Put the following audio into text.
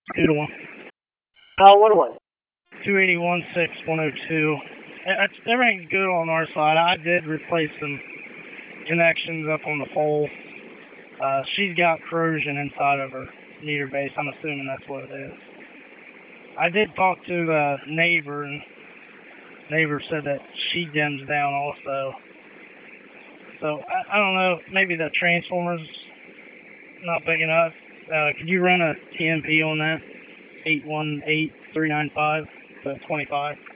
2 to 1. What was it? 281.6.102. Everything's good on our side. I did replace some connections up on the pole. She's got corrosion inside of her meter base. I'm assuming that's what it is. I did talk to the neighbor, and neighbor said that she dims down also. So I don't know. Maybe the transformer's not big enough. Could you run a TMP on that? 818395 to 25.